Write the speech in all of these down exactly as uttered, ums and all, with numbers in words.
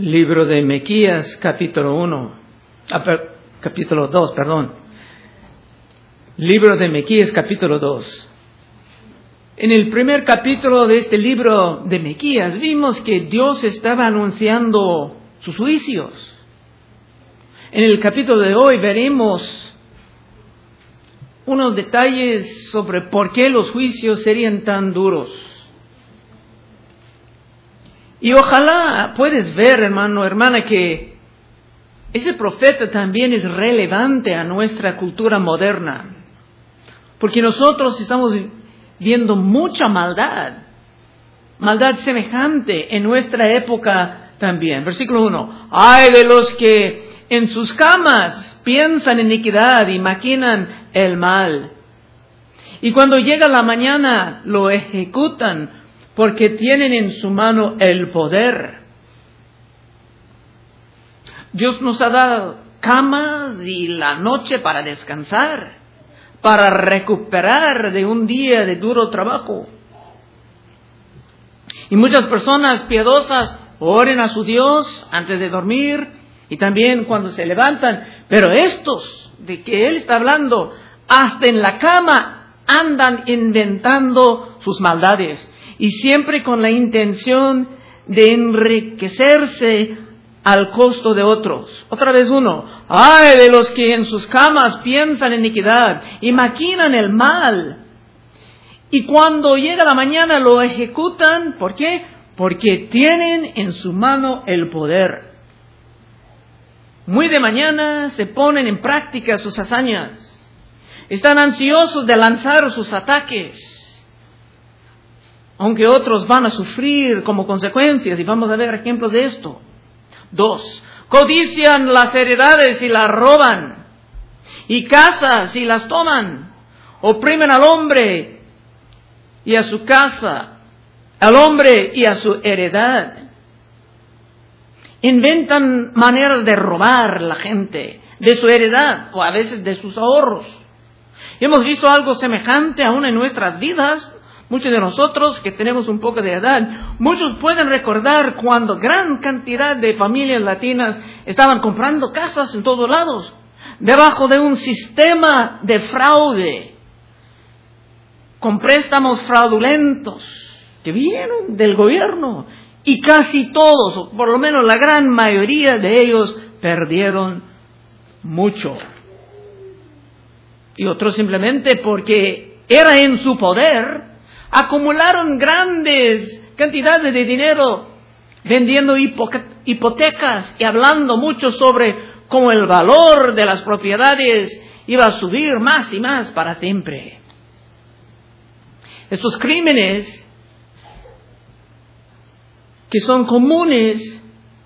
Libro de Miqueas, capítulo uno, ah, per, capítulo dos, perdón. Libro de Miqueas, capítulo dos. En el primer capítulo de este libro de Miqueas vimos que Dios estaba anunciando sus juicios. En el capítulo de hoy veremos unos detalles sobre por qué los juicios serían tan duros. Y ojalá puedes ver, hermano, hermana, que ese profeta también es relevante a nuestra cultura moderna. Porque nosotros estamos viendo mucha maldad, maldad semejante en nuestra época también. Versículo uno. Ay de los que en sus camas piensan en iniquidad y maquinan el mal. Y cuando llega la mañana lo ejecutan, porque tienen en su mano el poder. Dios nos ha dado camas y la noche para descansar, para recuperar de un día de duro trabajo. Y muchas personas piadosas oren a su Dios antes de dormir y también cuando se levantan. Pero estos de que Él está hablando, hasta en la cama andan inventando sus maldades. Y siempre con la intención de enriquecerse al costo de otros. Otra vez uno. Ay de los que en sus camas piensan en iniquidad y maquinan el mal. Y cuando llega la mañana lo ejecutan. ¿Por qué? Porque tienen en su mano el poder. Muy de mañana se ponen en práctica sus hazañas. Están ansiosos de lanzar sus ataques. Aunque otros van a sufrir como consecuencias, y vamos a ver ejemplos de esto. Dos, codician las heredades y las roban, y casas y las toman, oprimen al hombre y a su casa, al hombre y a su heredad. Inventan maneras de robar la gente, de su heredad, o a veces de sus ahorros. Y hemos visto algo semejante aún en nuestras vidas. Muchos de nosotros que tenemos un poco de edad, muchos pueden recordar cuando gran cantidad de familias latinas estaban comprando casas en todos lados, debajo de un sistema de fraude, con préstamos fraudulentos que vinieron del gobierno, y casi todos, o por lo menos la gran mayoría de ellos, perdieron mucho. Y otros simplemente porque era en su poder, acumularon grandes cantidades de dinero vendiendo hipotecas y hablando mucho sobre cómo el valor de las propiedades iba a subir más y más para siempre. Estos crímenes que son comunes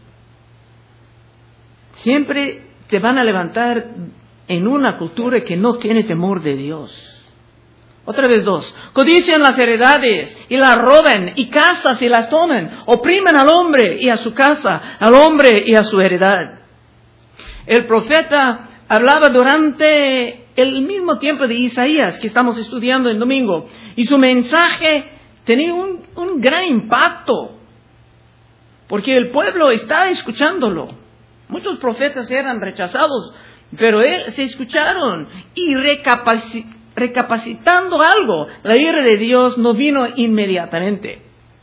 siempre te van a levantar en una cultura que no tiene temor de Dios. Otra vez dos. Codician las heredades y las roban, y casas y las toman. Oprimen al hombre y a su casa, al hombre y a su heredad. El profeta hablaba durante el mismo tiempo de Isaías que estamos estudiando el domingo. Y su mensaje tenía un, un gran impacto. Porque el pueblo está escuchándolo. Muchos profetas eran rechazados, pero él se escucharon y recapacitaron. Recapacitando algo, la ira de Dios no vino inmediatamente.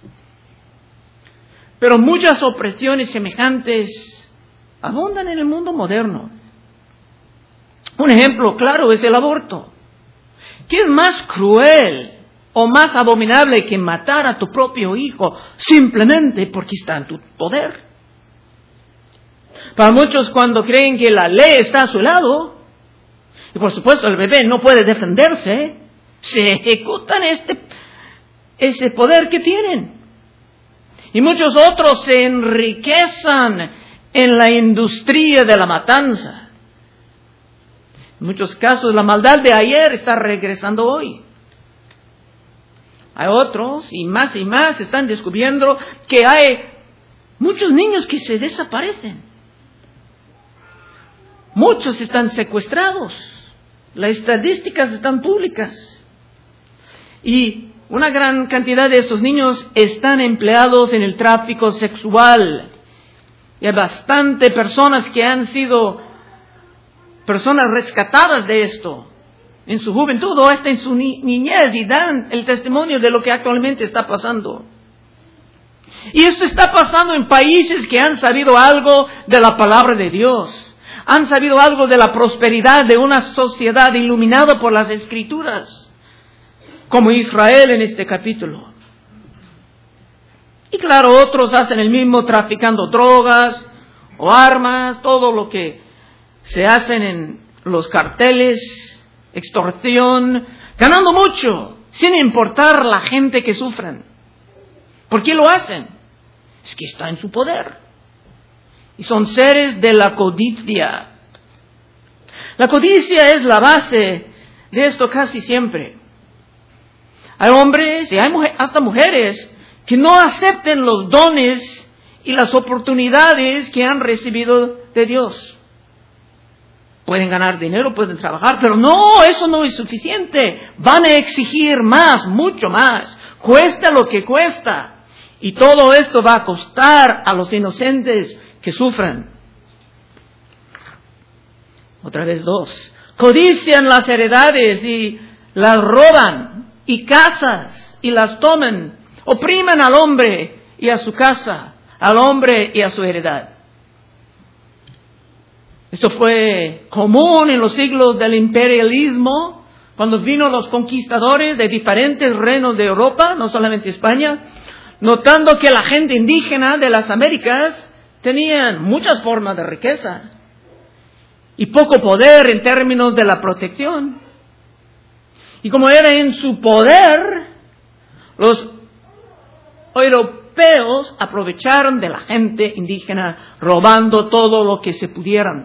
Pero muchas opresiones semejantes abundan en el mundo moderno. Un ejemplo claro es el aborto. ¿Qué es más cruel o más abominable que matar a tu propio hijo simplemente porque está en tu poder? Para muchos, cuando creen que la ley está a su lado, y por supuesto el bebé no puede defenderse, se ejecutan este, ese poder que tienen. Y muchos otros se enriquecen en la industria de la matanza. En muchos casos la maldad de ayer está regresando hoy. Hay otros, y más y más, están descubriendo que hay muchos niños que se desaparecen. Muchos están secuestrados. Las estadísticas están públicas. Y una gran cantidad de estos niños están empleados en el tráfico sexual. Y hay bastante personas que han sido personas rescatadas de esto en su juventud o hasta en su ni- niñez y dan el testimonio de lo que actualmente está pasando. Y esto está pasando en países que han sabido algo de la palabra de Dios. Han sabido algo de la prosperidad de una sociedad iluminada por las Escrituras, como Israel en este capítulo. Y claro, otros hacen el mismo traficando drogas o armas, todo lo que se hacen en los carteles, extorsión, ganando mucho, sin importar la gente que sufren. ¿Por qué lo hacen? Es que está en su poder. Y son seres de la codicia. La codicia es la base de esto casi siempre. Hay hombres y hay mujeres, hasta mujeres que no acepten los dones y las oportunidades que han recibido de Dios. Pueden ganar dinero, pueden trabajar, pero no, eso no es suficiente. Van a exigir más, mucho más. Cuesta lo que cuesta. Y todo esto va a costar a los inocentes que sufren. Otra vez dos. Codician las heredades y las roban, y casas y las toman. Oprimen al hombre y a su casa, al hombre y a su heredad. Esto fue común en los siglos del imperialismo, cuando vino los conquistadores de diferentes reinos de Europa, no solamente España, notando que la gente indígena de las Américas tenían muchas formas de riqueza y poco poder en términos de la protección. Y como era en su poder, los europeos aprovecharon de la gente indígena, robando todo lo que se pudieran.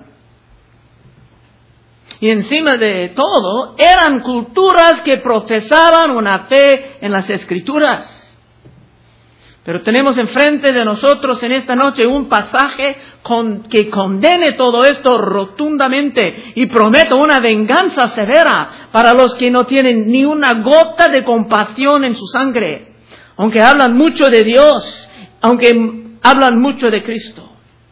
Y encima de todo, eran culturas que profesaban una fe en las Escrituras. Pero tenemos enfrente de nosotros en esta noche un pasaje con, que condene todo esto rotundamente y promete una venganza severa para los que no tienen ni una gota de compasión en su sangre, aunque hablan mucho de Dios, aunque hablan mucho de Cristo.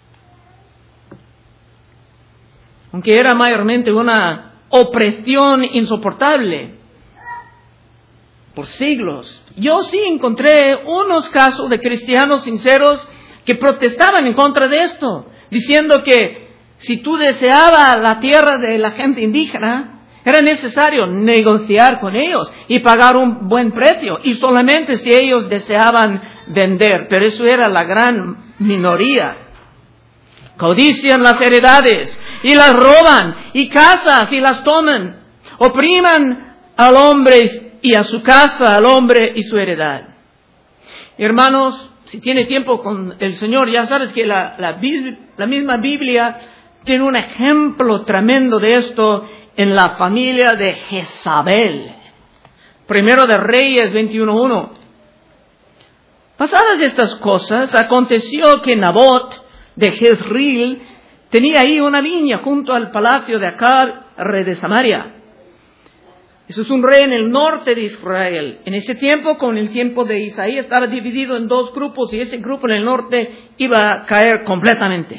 Aunque era mayormente una opresión insoportable por siglos. Yo sí encontré unos casos de cristianos sinceros que protestaban en contra de esto, diciendo que si tú deseabas la tierra de la gente indígena, era necesario negociar con ellos y pagar un buen precio, y solamente si ellos deseaban vender, pero eso era la gran minoría. Codician las heredades y las roban, y casas y las toman, opriman al hombre y a su casa, al hombre y su heredad. Hermanos, si tiene tiempo con el Señor, ya sabes que la, la, la misma Biblia tiene un ejemplo tremendo de esto en la familia de Jezabel. Primero de Reyes veintiuno uno. Pasadas estas cosas, aconteció que Nabot de Jezreel tenía ahí una viña junto al palacio de Acab, rey de Samaria. Eso es un rey en el norte de Israel. En ese tiempo, con el tiempo de Isaías, estaba dividido en dos grupos y ese grupo en el norte iba a caer completamente.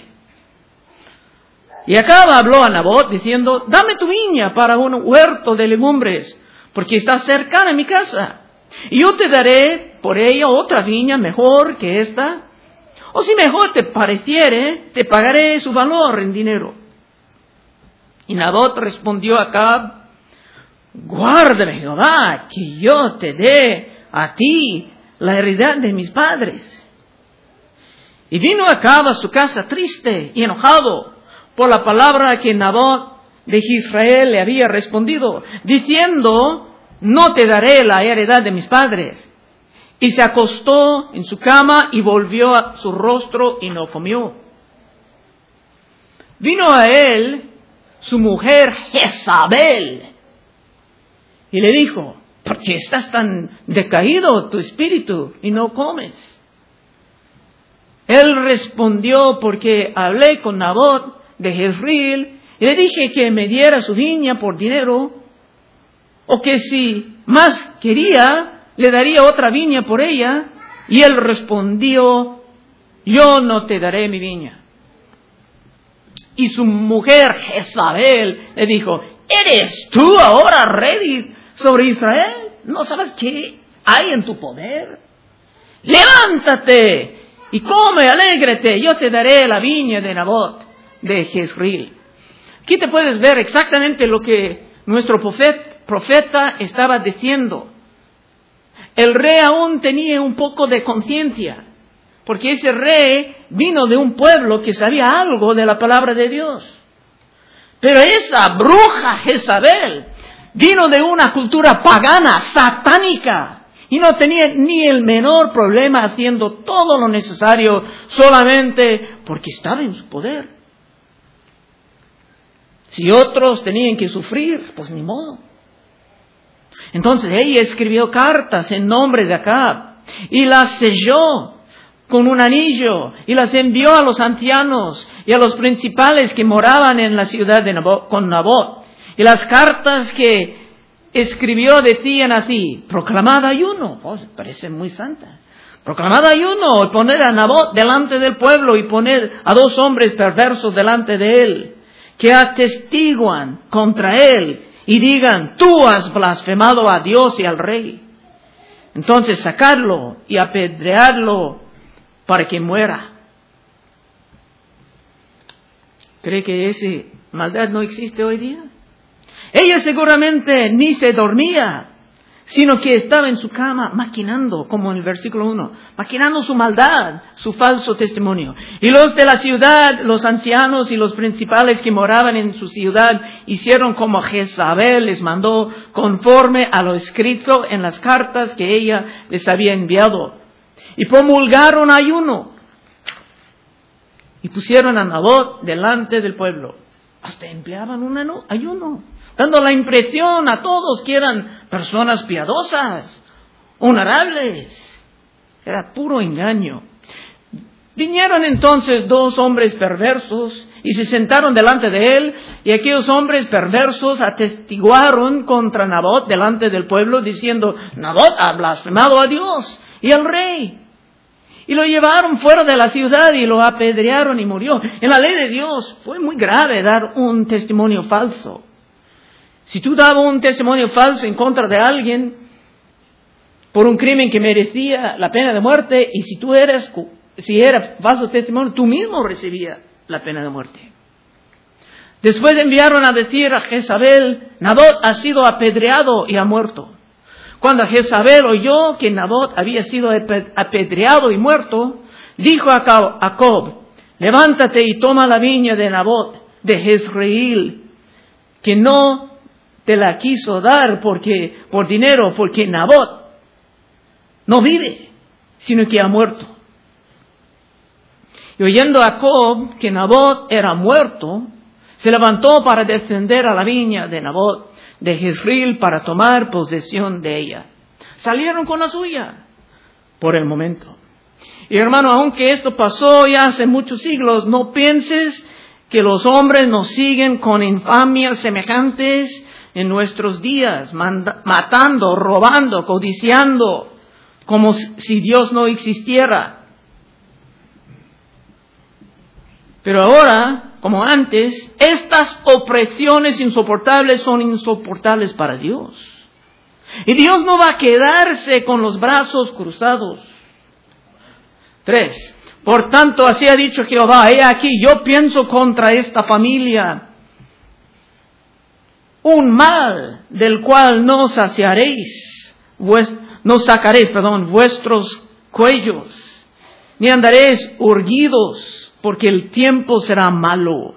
Y Acab habló a Nabot diciendo: dame tu viña para un huerto de legumbres, porque está cercana a mi casa. Y yo te daré por ella otra viña mejor que esta. O si mejor te pareciere, te pagaré su valor en dinero. Y Nabot respondió a Acab: guárdame, Jehová, que yo te dé a ti la heredad de mis padres. Y vino Acab a su casa triste y enojado por la palabra que Nabot de Israel le había respondido, diciendo: no te daré la heredad de mis padres. Y se acostó en su cama y volvió a su rostro y no comió. Vino a él su mujer Jezabel y le dijo: ¿por qué estás tan decaído tu espíritu y no comes? Él respondió: porque hablé con Nabot de Jezreel y le dije que me diera su viña por dinero, o que si más quería, le daría otra viña por ella. Y él respondió: yo no te daré mi viña. Y su mujer Jezabel le dijo, ¿eres tú ahora rey sobre Israel? ¿No sabes qué hay en tu poder? Levántate y come, alégrate, yo te daré la viña de Nabot de Jezreel. Aquí te puedes ver exactamente lo que nuestro profeta, profeta estaba diciendo. El rey aún tenía un poco de conciencia, porque ese rey vino de un pueblo que sabía algo de la palabra de Dios. Pero esa bruja Jezabel vino de una cultura pagana, satánica, y no tenía ni el menor problema haciendo todo lo necesario solamente porque estaba en su poder. Si otros tenían que sufrir, pues ni modo. Entonces ella escribió cartas en nombre de Acab y las selló con un anillo y las envió a los ancianos y a los principales que moraban en la ciudad de Nabot, con Nabot. Y las cartas que escribió decían así: proclamad ayuno. Oh, parece muy santa. Proclamad ayuno y poned a Nabot delante del pueblo y poned a dos hombres perversos delante de él, que atestiguan contra él y digan: tú has blasfemado a Dios y al rey. Entonces sacarlo y apedrearlo para que muera. ¿Cree que esa maldad no existe hoy día? Ella seguramente ni se dormía, sino que estaba en su cama maquinando, como en el versículo uno, maquinando su maldad, su falso testimonio. Y los de la ciudad, los ancianos y los principales que moraban en su ciudad, hicieron como Jezabel les mandó, conforme a lo escrito en las cartas que ella les había enviado. Y promulgaron ayuno, y pusieron a Nabot delante del pueblo. Hasta empleaban un ayuno, dando la impresión a todos que eran personas piadosas, honorables. Era puro engaño. Vinieron entonces dos hombres perversos y se sentaron delante de él, y aquellos hombres perversos atestiguaron contra Nabot delante del pueblo, diciendo: Nabot ha blasfemado a Dios y al rey. Y lo llevaron fuera de la ciudad y lo apedrearon y murió. En la ley de Dios fue muy grave dar un testimonio falso. Si tú dabas un testimonio falso en contra de alguien por un crimen que merecía la pena de muerte, y si tú eres, si era falso testimonio, tú mismo recibías la pena de muerte. Después enviaron a decir a Jezabel: Nabot ha sido apedreado y ha muerto. Cuando Jezabel oyó que Nabot había sido apedreado y muerto, dijo a Acab: levántate y toma la viña de Nabot de Jezreel, que no te la quiso dar porque, por dinero, porque Nabot no vive, sino que ha muerto. Y oyendo a Acab que Nabot era muerto, se levantó para descender a la viña de Nabot de Jezreel para tomar posesión de ella. Salieron con la suya por el momento. Y hermano, aunque esto pasó ya hace muchos siglos, no pienses que los hombres nos siguen con infamias semejantes en nuestros días, manda, matando, robando, codiciando, como si Dios no existiera. Pero ahora, como antes, estas opresiones insoportables son insoportables para Dios. Y Dios no va a quedarse con los brazos cruzados. Tres. Por tanto, así ha dicho Jehová: he aquí, yo pienso contra esta familia un mal del cual no saciaréis, no sacaréis, perdón, vuestros cuellos, ni andaréis urgidos, porque el tiempo será malo.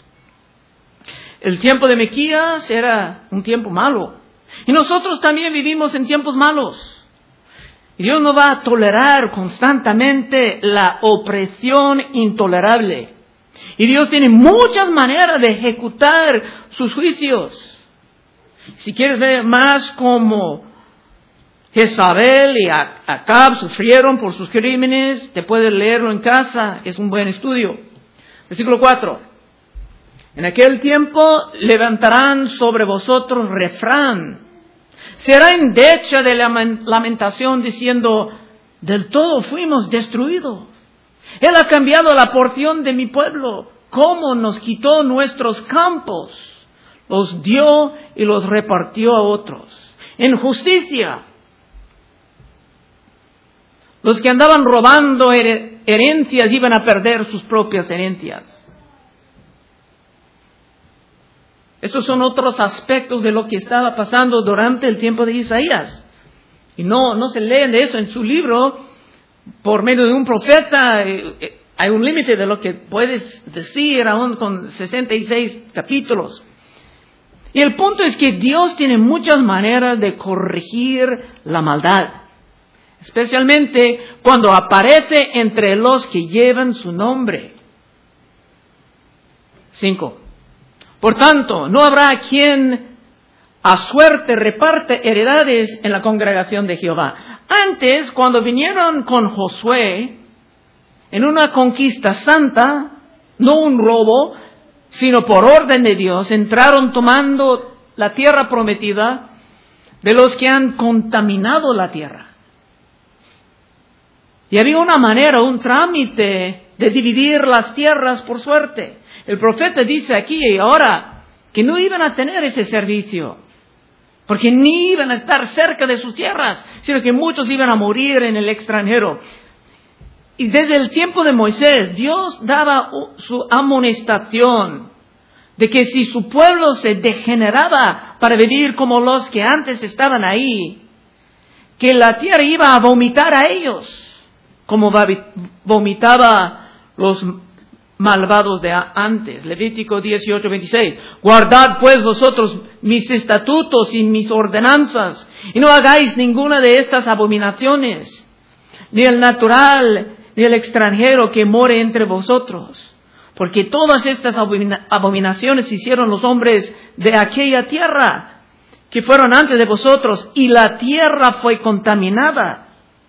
El tiempo de Miquías era un tiempo malo. Y nosotros también vivimos en tiempos malos. Y Dios no va a tolerar constantemente la opresión intolerable. Y Dios tiene muchas maneras de ejecutar sus juicios. Si quieres ver más cómo Jezabel y Acab sufrieron por sus crímenes, te puedes leerlo en casa, es un buen estudio. Versículo cuatro. En aquel tiempo levantarán sobre vosotros refrán. Será endecha de lamentación diciendo: del todo fuimos destruidos. Él ha cambiado la porción de mi pueblo cómo nos quitó nuestros campos, los dio y los repartió a otros. En justicia, los que andaban robando herencias iban a perder sus propias herencias. Estos son otros aspectos de lo que estaba pasando durante el tiempo de Isaías. Y no, no se leen de eso en su libro por medio de un profeta. Eh, hay un límite de lo que puedes decir aún con sesenta y seis capítulos. Y el punto es que Dios tiene muchas maneras de corregir la maldad. Especialmente cuando aparece entre los que llevan su nombre. Cinco. Por tanto, no habrá quien a suerte reparte heredades en la congregación de Jehová. Antes, cuando vinieron con Josué, en una conquista santa, no un robo, sino por orden de Dios, entraron tomando la tierra prometida de los que han contaminado la tierra. Y había una manera, un trámite de dividir las tierras por suerte. El profeta dice aquí y ahora que no iban a tener ese servicio, porque ni iban a estar cerca de sus tierras, sino que muchos iban a morir en el extranjero. Y desde el tiempo de Moisés, Dios daba su amonestación de que si su pueblo se degeneraba para vivir como los que antes estaban ahí, que la tierra iba a vomitar a ellos, como vomitaba los malvados de antes. Levítico dieciocho, veintiséis. Guardad pues vosotros mis estatutos y mis ordenanzas, y no hagáis ninguna de estas abominaciones, ni el natural, ni el extranjero que more entre vosotros. Porque todas estas abominaciones hicieron los hombres de aquella tierra, que fueron antes de vosotros, y la tierra fue contaminada.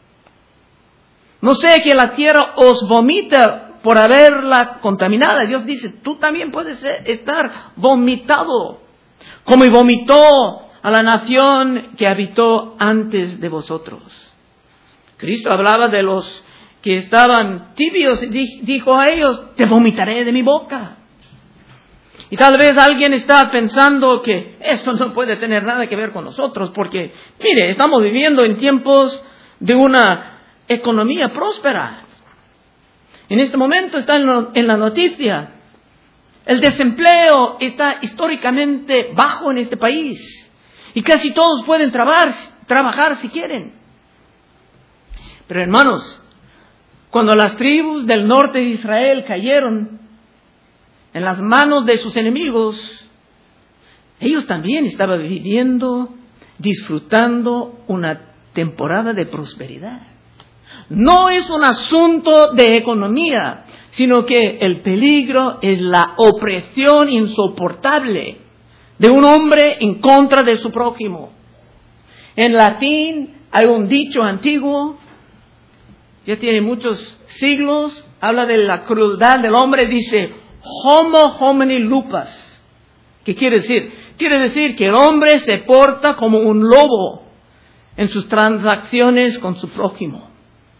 No sea que la tierra os vomita por haberla contaminada. Dios dice, tú también puedes estar vomitado, como y vomitó a la nación que habitó antes de vosotros. Cristo hablaba de los que estaban tibios y dijo a ellos, te vomitaré de mi boca. Y tal vez alguien está pensando que esto no puede tener nada que ver con nosotros, porque, mire, estamos viviendo en tiempos de una economía próspera. En este momento está en la noticia. El desempleo está históricamente bajo en este país. Y casi todos pueden trabajar, trabajar si quieren. Pero hermanos, cuando las tribus del norte de Israel cayeron en las manos de sus enemigos, ellos también estaban viviendo, disfrutando una temporada de prosperidad. No es un asunto de economía, sino que el peligro es la opresión insoportable de un hombre en contra de su prójimo. En latín hay un dicho antiguo, ya tiene muchos siglos, habla de la crueldad del hombre, dice homo homini lupus. ¿Qué quiere decir? Quiere decir que el hombre se porta como un lobo en sus transacciones con su prójimo.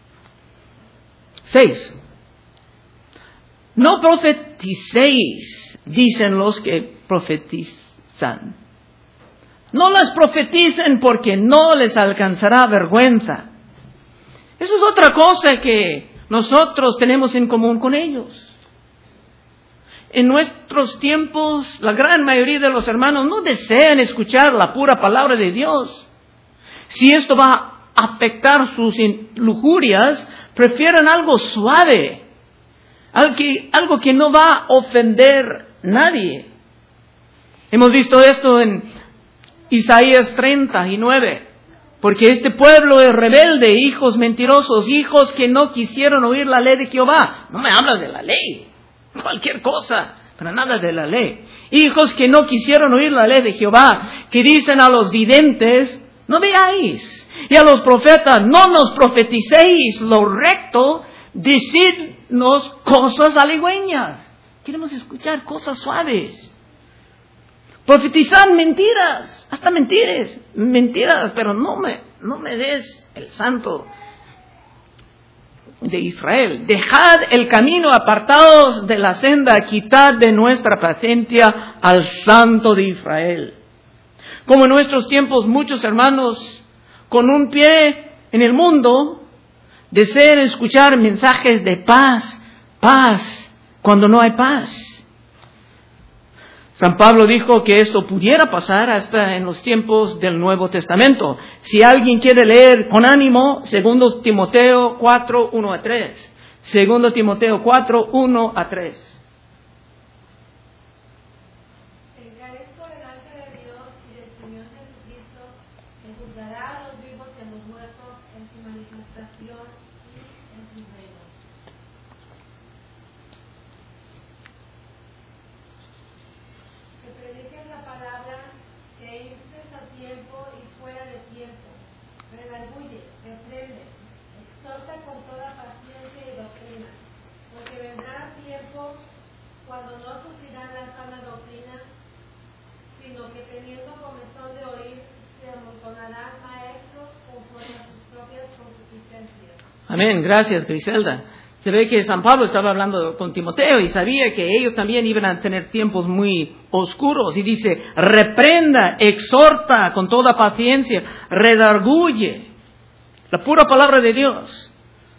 Seis. No profeticéis, dicen los que profetizan. No las profeticen porque no les alcanzará vergüenza. Eso es otra cosa que nosotros tenemos en común con ellos. En nuestros tiempos, la gran mayoría de los hermanos no desean escuchar la pura palabra de Dios. Si esto va a afectar sus lujurias, prefieren algo suave, algo que, algo que no va a ofender a nadie. Hemos visto esto en Isaías treinta y nueve. Porque este pueblo es rebelde, hijos mentirosos, hijos que no quisieron oír la ley de Jehová. No me hablas de la ley, cualquier cosa, pero nada de la ley. Hijos que no quisieron oír la ley de Jehová, que dicen a los videntes, no veáis. Y a los profetas, no nos profeticéis lo recto, decidnos cosas halagüeñas. Queremos escuchar cosas suaves. Profetizar mentiras, hasta mentiras, mentiras, pero no me, no me des el santo de Israel. Dejad el camino, apartados de la senda, quitad de nuestra paciencia al Santo de Israel. Como en nuestros tiempos, muchos hermanos con un pie en el mundo desean escuchar mensajes de paz, paz, cuando no hay paz. San Pablo dijo que esto pudiera pasar hasta en los tiempos del Nuevo Testamento. Si alguien quiere leer con ánimo, segundo Timoteo cuatro, uno a tres. segundo Timoteo cuatro, uno a tres. Encarezco delante de Dios y del Señor Jesucristo, que juzgará a los vivos y a los muertos en su manifestación y en su reino. Que prediques la palabra, que instes a tiempo y fuera de tiempo, redarguye, reprende, exhorta con toda paciencia y doctrina, porque vendrá tiempo cuando no sufrirán la sana doctrina, sino que teniendo comezón de oír, se amontonarán maestros conforme a sus propias concupiscencias. Amén, gracias Griselda. Se ve que San Pablo estaba hablando con Timoteo y sabía que ellos también iban a tener tiempos muy oscuros. Y dice, reprenda, exhorta con toda paciencia, redarguye. La pura palabra de Dios.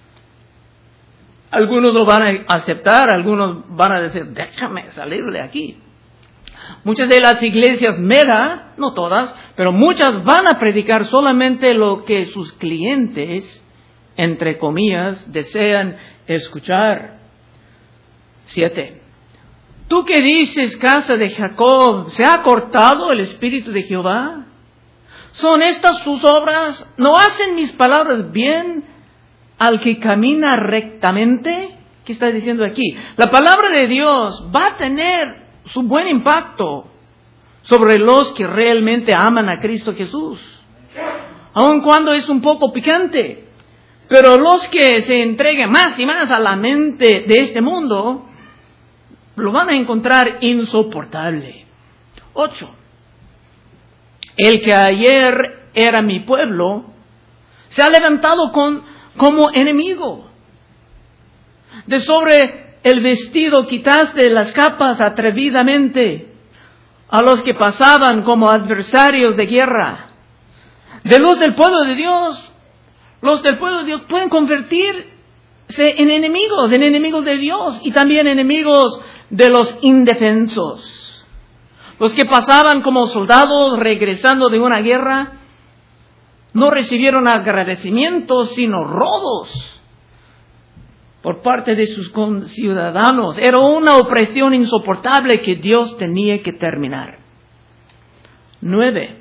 Algunos lo van a aceptar, algunos van a decir, déjame salir de aquí. Muchas de las iglesias mega, no todas, pero muchas van a predicar solamente lo que sus clientes, entre comillas, desean escuchar. Siete. ¿Tú qué dices, casa de Jacob? ¿Se ha cortado el espíritu de Jehová? ¿Son estas sus obras? ¿No hacen mis palabras bien al que camina rectamente? ¿Qué está diciendo aquí? La palabra de Dios va a tener su buen impacto sobre los que realmente aman a Cristo Jesús, aun cuando es un poco picante. Pero los que se entreguen más y más a la mente de este mundo, lo van a encontrar insoportable. Ocho. El que ayer era mi pueblo, se ha levantado con, como enemigo. De sobre el vestido quitaste las capas atrevidamente a los que pasaban como adversarios de guerra. De los del pueblo de Dios, los del pueblo de Dios pueden convertirse en enemigos, en enemigos de Dios y también enemigos de los indefensos. Los que pasaban como soldados regresando de una guerra no recibieron agradecimientos, sino robos por parte de sus conciudadanos. Era una opresión insoportable que Dios tenía que terminar. Nueve.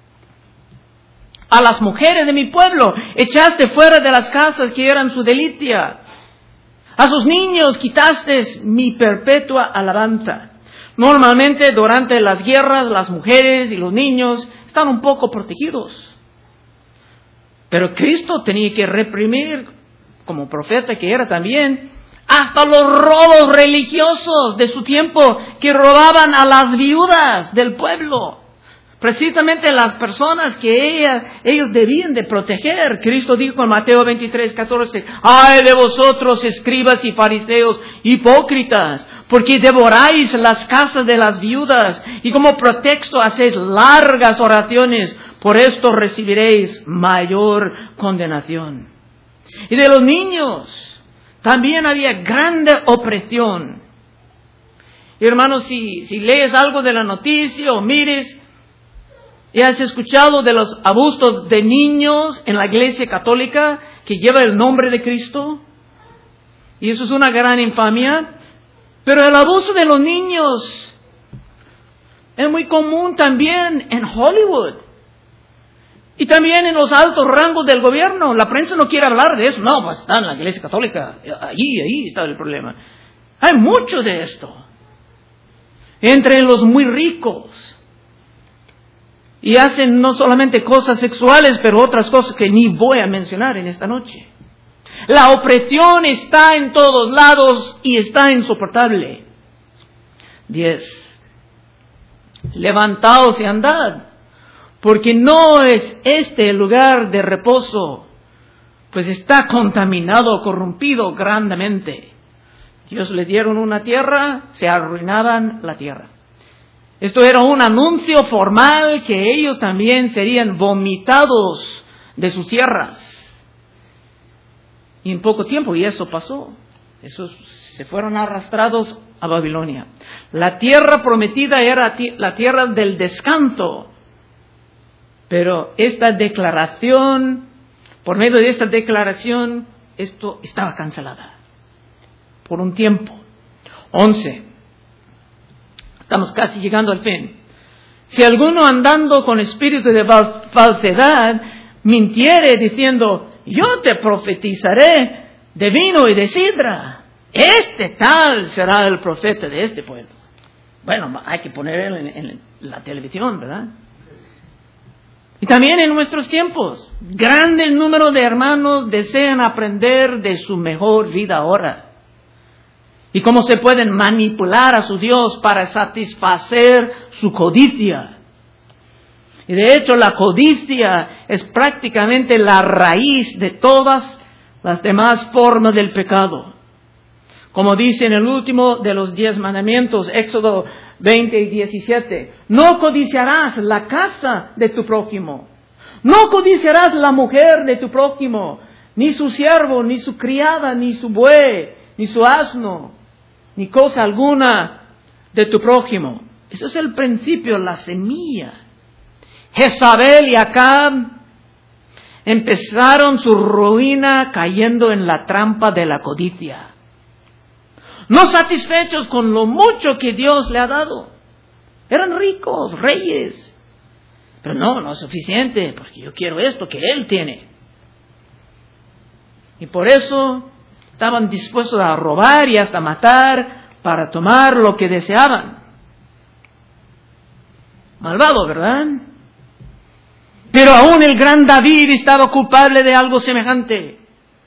A las mujeres de mi pueblo echaste fuera de las casas que eran su delicia. A sus niños quitaste mi perpetua alabanza. Normalmente durante las guerras las mujeres y los niños están un poco protegidos. Pero Cristo tenía que reprimir, como profeta que era también, hasta los robos religiosos de su tiempo que robaban a las viudas del pueblo. Precisamente las personas que ella, ellos debían de proteger. Cristo dijo en Mateo veintitrés, catorce, ¡ay de vosotros, escribas y fariseos, hipócritas! Porque devoráis las casas de las viudas y como pretexto hacéis largas oraciones. Por esto recibiréis mayor condenación. Y de los niños también había grande opresión. Y hermanos, si, si lees algo de la noticia o mires, ¿y has escuchado de los abusos de niños en la Iglesia Católica que lleva el nombre de Cristo? Y eso es una gran infamia. Pero el abuso de los niños es muy común también en Hollywood. Y también en los altos rangos del gobierno. La prensa no quiere hablar de eso. No, pues está en la Iglesia Católica. Allí, ahí está el problema. Hay mucho de esto. Entre los muy ricos. Y hacen no solamente cosas sexuales, pero otras cosas que ni voy a mencionar en esta noche. La opresión está en todos lados y está insoportable. Diez. Levantaos y andad, porque no es este el lugar de reposo, pues está contaminado, corrompido grandemente. Dios le dieron una tierra, se arruinaban la tierra. Esto era un anuncio formal que ellos también serían vomitados de sus tierras. Y en poco tiempo, y eso pasó. Esos se fueron arrastrados a Babilonia. La tierra prometida era la tierra del descanso. Pero esta declaración, por medio de esta declaración, esto estaba cancelada. Por un tiempo. Once. Estamos casi llegando al fin. Si alguno andando con espíritu de falsedad mintiere diciendo, yo te profetizaré de vino y de sidra, este tal será el profeta de este pueblo. Bueno, hay que poner en, en la televisión, ¿verdad? Y también en nuestros tiempos, grande número de hermanos desean aprender de su mejor vida ahora. Y cómo se pueden manipular a su Dios para satisfacer su codicia. Y de hecho la codicia es prácticamente la raíz de todas las demás formas del pecado. Como dice en el último de los diez mandamientos, Éxodo veinte y diecisiete, no codiciarás la casa de tu prójimo, no codiciarás la mujer de tu prójimo, ni su siervo, ni su criada, ni su buey, ni su asno, ni cosa alguna de tu prójimo. Eso es el principio, la semilla. Jezabel y Acab empezaron su ruina cayendo en la trampa de la codicia. No satisfechos con lo mucho que Dios le ha dado. Eran ricos, reyes. Pero no, no es suficiente, porque yo quiero esto que Él tiene. Y por eso estaban dispuestos a robar y hasta matar para tomar lo que deseaban. Malvado, ¿verdad? Pero aún el gran David estaba culpable de algo semejante.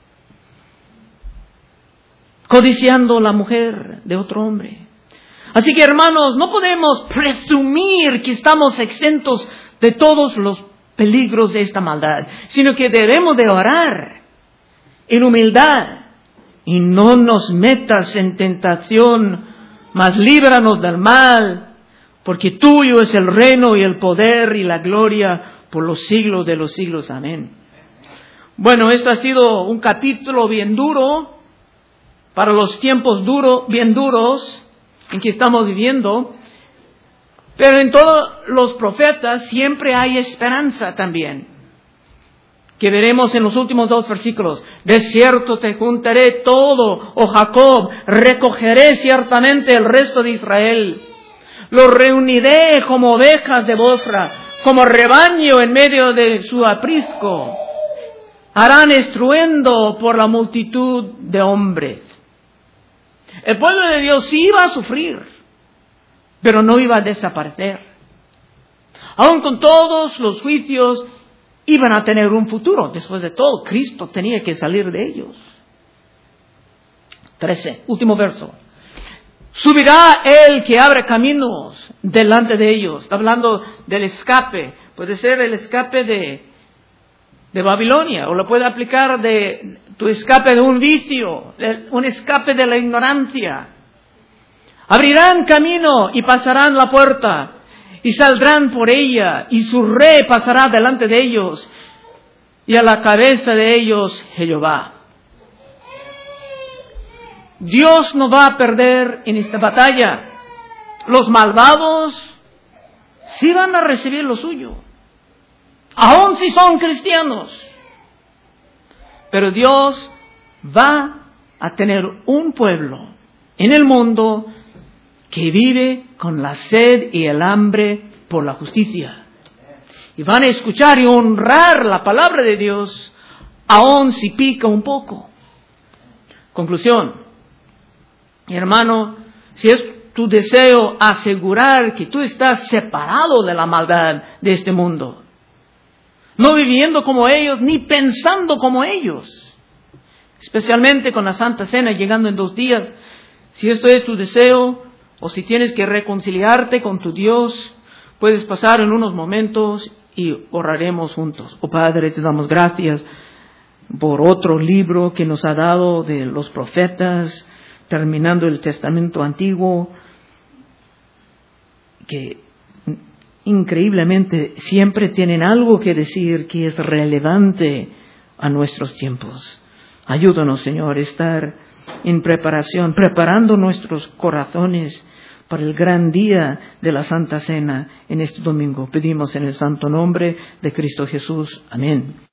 Codiciando la mujer de otro hombre. Así que, hermanos, no podemos presumir que estamos exentos de todos los peligros de esta maldad, sino que debemos de orar en humildad. Y no nos metas en tentación, mas líbranos del mal, porque tuyo es el reino y el poder y la gloria por los siglos de los siglos. Amén. Bueno, esto ha sido un capítulo bien duro, para los tiempos duros, bien duros, en que estamos viviendo. Pero en todos los profetas siempre hay esperanza también, que veremos en los últimos dos versículos. De cierto te juntaré todo, oh Jacob, recogeré ciertamente el resto de Israel. Los reuniré como ovejas de Bosra, como rebaño en medio de su aprisco. Harán estruendo por la multitud de hombres. El pueblo de Dios sí iba a sufrir, pero no iba a desaparecer. Aún con todos los juicios, iban a tener un futuro. Después de todo, Cristo tenía que salir de ellos. trece, último verso. Subirá el que abre caminos delante de ellos. Está hablando del escape. Puede ser el escape de, de Babilonia, o lo puede aplicar de tu escape de un vicio, de, un escape de la ignorancia. Abrirán camino y pasarán la puerta, y saldrán por ella, y su rey pasará delante de ellos, y a la cabeza de ellos Jehová. Dios no va a perder en esta batalla. Los malvados sí van a recibir lo suyo, aun si son cristianos. Pero Dios va a tener un pueblo en el mundo que vive con la sed y el hambre por la justicia. Y van a escuchar y honrar la palabra de Dios, aun si pica un poco. Conclusión. Mi hermano, si es tu deseo asegurar que tú estás separado de la maldad de este mundo, no viviendo como ellos, ni pensando como ellos, especialmente con la Santa Cena llegando en dos días, si esto es tu deseo, o si tienes que reconciliarte con tu Dios, puedes pasar en unos momentos y oraremos juntos. Oh Padre, te damos gracias por otro libro que nos ha dado de los profetas, terminando el Testamento Antiguo, que increíblemente siempre tienen algo que decir que es relevante a nuestros tiempos. Ayúdanos, Señor, a estar en preparación, preparando nuestros corazones para el gran día de la Santa Cena en este domingo. Pedimos en el santo nombre de Cristo Jesús. Amén.